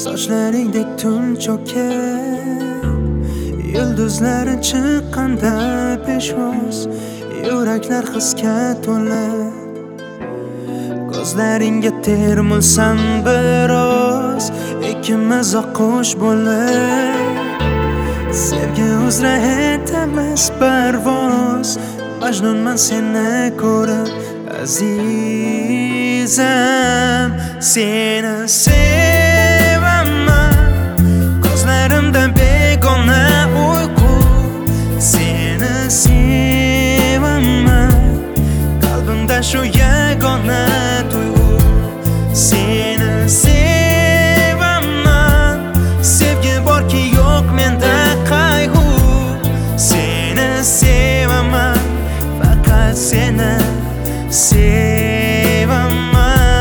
Sochlaringdek tun cho'kib, yulduzlari chiqqanda peshvoz, yuraklar hisga to'la. Ko'zlaringga termulsam biroz, ikkimiz oqqush bo'lib, sevgi uzra etamiz parvoz. Majnunman seni ko'rib, azizam, seni sevaman. Ko'zlarimda begona uyqu, seni sevaman. Qalbimda shu yagona tuyg'u, seni sevaman. Sevgi borki yo'q menda qayg'u, seni sevaman, faqat seni sevaman.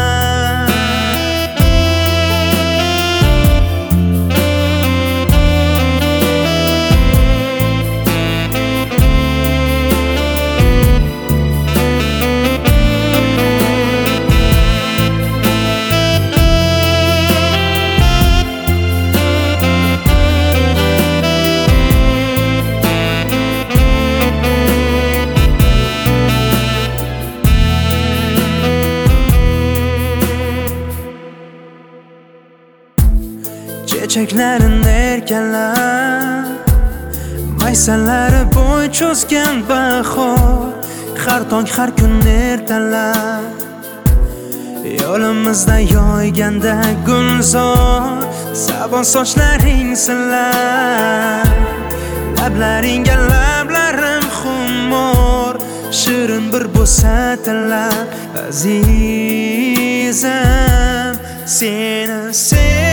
Chechaklarini erkalab, maysalari bo'y cho'zgan bahor, har tong har kun ertalab yo'limizda yoyganda gulzor. Sabon sochlaring silab, lablaringga lablarim xumor, shirin bir bo'satilar azizam, seni